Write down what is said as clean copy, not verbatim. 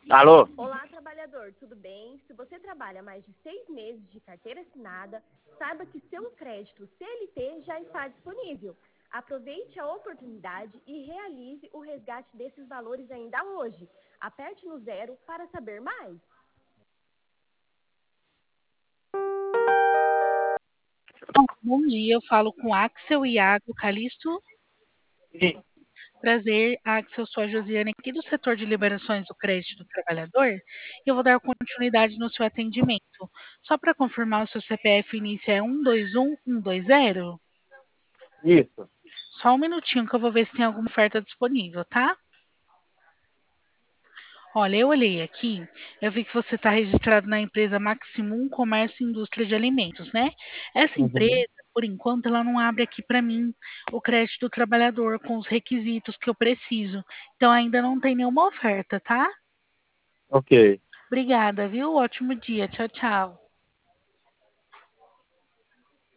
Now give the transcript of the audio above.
Alô? Olá, trabalhador, tudo bem? Se você trabalha mais de 6 meses de carteira assinada, saiba que seu crédito CLT já está disponível. Aproveite a oportunidade e realize o resgate desses valores ainda hoje. Aperte no 0 para saber mais. Bom dia, eu falo com Axel Iago Calisto. Sim. Prazer, Axel, sou a Josiane aqui do setor de liberações do crédito do trabalhador e eu vou dar continuidade no seu atendimento. Só para confirmar, o seu CPF início é 121120? Isso. Só um minutinho que eu vou ver se tem alguma oferta disponível, tá? Olha, eu olhei aqui, eu vi que você está registrado na empresa Maximum Comércio e Indústria de Alimentos, né? Essa Uhum. empresa, por enquanto, ela não abre aqui para mim o crédito do trabalhador com os requisitos que eu preciso. Então, ainda não tem nenhuma oferta, tá? Ok. Obrigada, viu? Ótimo dia. Tchau, tchau.